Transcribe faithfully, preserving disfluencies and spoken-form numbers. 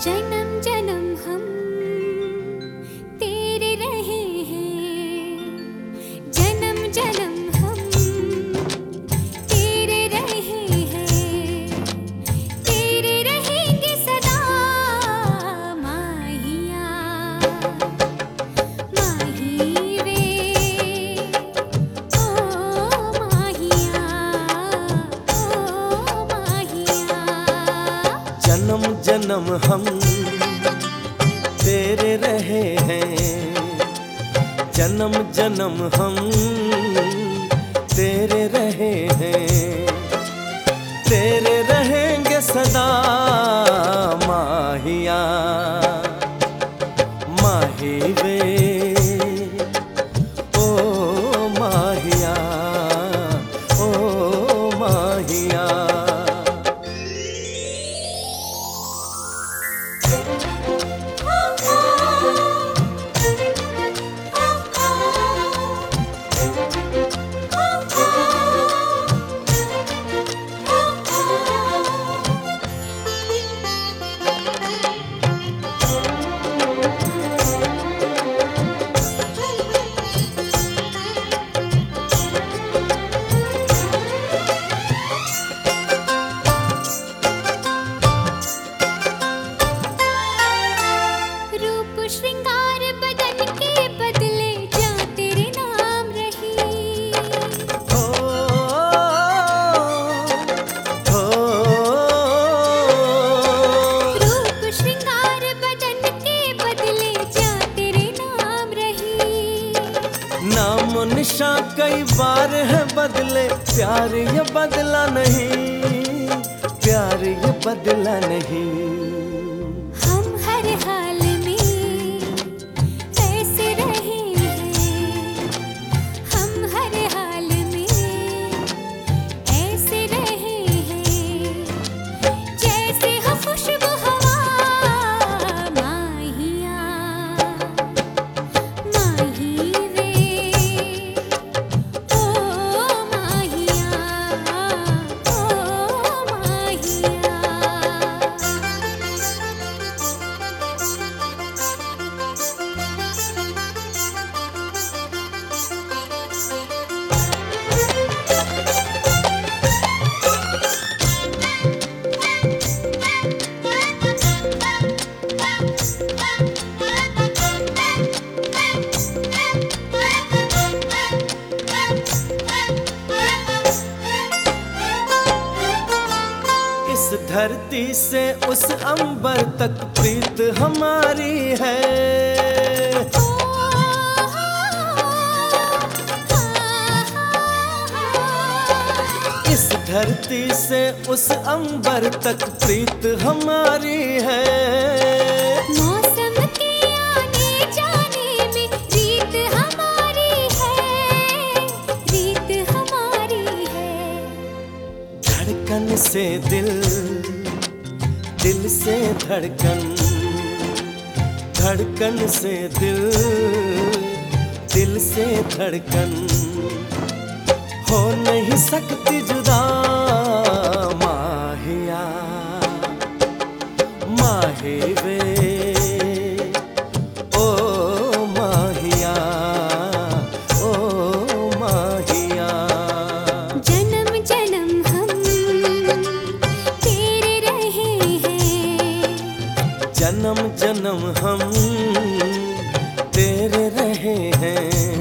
जन्म जन्म हम तेरे रहे हैं, जन्म जन्म हम तेरे रहे हैं, तेरे रहेंगे सदा माहिया माही वे ओ माहिया ओ माहिया। जन्म जन्म हम तेरे रहे हैं, जन्म जन्म हम तेरे रहे हैं, तेरे रहेंगे सदा माहिया माही वे ओ माहिया ओ माहिया। रूप श्रृंगार बदन के बदले जा तेरे नाम रही, हो हो रूप श्रृंगार बदन के बदले जा तेरे नाम रही। नाम निशा कई बार है बदले, प्यार ये बदला नहीं, प्यार ये बदला नहीं। हम हर हाल में ऐसे रहे हैं, हम हर हाल में ऐसे रहे हैं, जैसे हो खुशबू हवा माहिया माही वे ओ माहिया ओ माहिया। इस धरती से उस अंबर तक प्रीत हमारी है, इस धरती से उस अंबर तक प्रीत हमारी है। मौसम के आने जाने में रीत हमारी है, रीत हमारी है। धड़कन से दिल, दिल से धड़कन, धड़कन से दिल, दिल से धड़कन हो नहीं सकती जुदा माहिया माही वे ओ माहिया ओ माहिया। जन्म जन्म हम तेरे रहे हैं, जन्म जन्म हम तेरे रहे हैं,